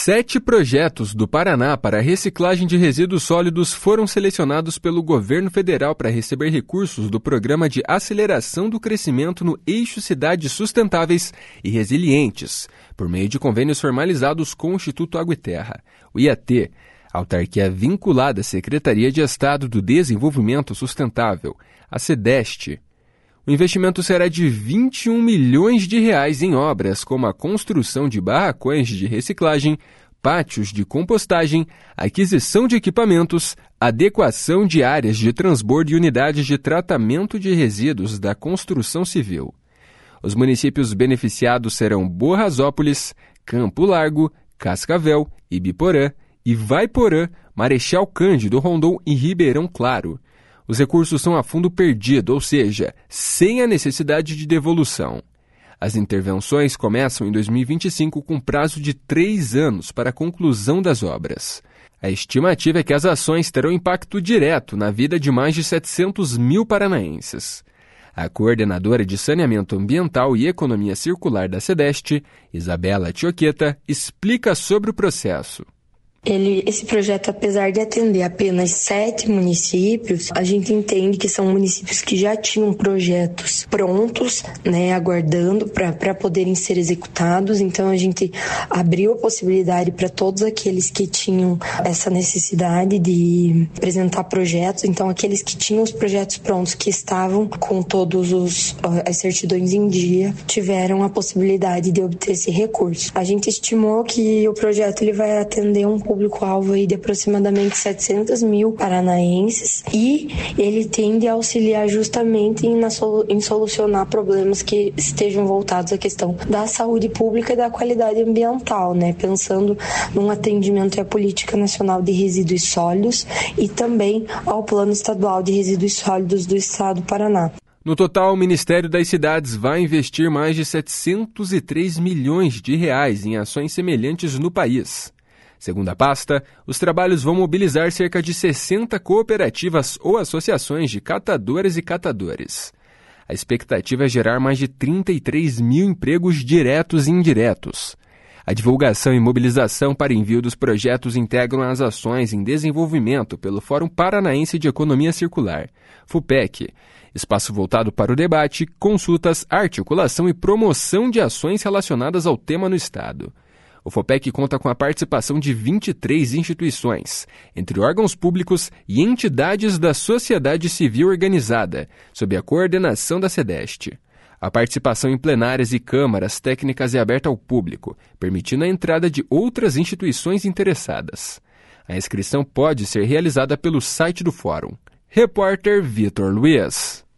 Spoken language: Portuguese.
7 projetos do Paraná para a reciclagem de resíduos sólidos foram selecionados pelo governo federal para receber recursos do Programa de Aceleração do Crescimento no Eixo Cidades Sustentáveis e Resilientes, por meio de convênios formalizados com o Instituto Água e Terra, o IAT, autarquia vinculada à Secretaria de Estado do Desenvolvimento Sustentável, a SEDEST. O investimento será de R$21 milhões em obras como a construção de barracões de reciclagem, pátios de compostagem, aquisição de equipamentos, adequação de áreas de transbordo e unidades de tratamento de resíduos da construção civil. Os municípios beneficiados serão Borrasópolis, Campo Largo, Cascavel, Ibiporã, Ivaiporã, Marechal Cândido, Rondon e Ribeirão Claro. Os recursos são a fundo perdido, ou seja, sem a necessidade de devolução. As intervenções começam em 2025 com prazo de 3 anos para a conclusão das obras. A estimativa é que as ações terão impacto direto na vida de mais de 700 mil paranaenses. A coordenadora de Saneamento Ambiental e Economia Circular da SEDEST, Isabela Tioqueta, explica sobre o processo. Esse projeto, apesar de atender apenas 7 municípios, a gente entende que são municípios que já tinham projetos prontos, aguardando para poderem ser executados. Então, a gente abriu a possibilidade para todos aqueles que tinham essa necessidade de apresentar projetos. Então, aqueles que tinham os projetos prontos, que estavam com todos as certidões em dia, tiveram a possibilidade de obter esse recurso. A gente estimou que o projeto ele vai atender um público-alvo de aproximadamente 700 mil paranaenses e ele tende a auxiliar justamente em solucionar problemas que estejam voltados à questão da saúde pública e da qualidade ambiental, pensando num atendimento à Política Nacional de Resíduos Sólidos e também ao Plano Estadual de Resíduos Sólidos do Estado do Paraná. No total, o Ministério das Cidades vai investir mais de R$703 milhões em ações semelhantes no país. Segundo a pasta, os trabalhos vão mobilizar cerca de 60 cooperativas ou associações de catadoras e catadores. A expectativa é gerar mais de 33 mil empregos diretos e indiretos. A divulgação e mobilização para envio dos projetos integram as ações em desenvolvimento pelo Fórum Paranaense de Economia Circular, FUPEC, espaço voltado para o debate, consultas, articulação e promoção de ações relacionadas ao tema no Estado. O FUPEC conta com a participação de 23 instituições, entre órgãos públicos e entidades da sociedade civil organizada, sob a coordenação da SEDEST. A participação em plenárias e câmaras técnicas é aberta ao público, permitindo a entrada de outras instituições interessadas. A inscrição pode ser realizada pelo site do Fórum. Repórter Vitor Luiz.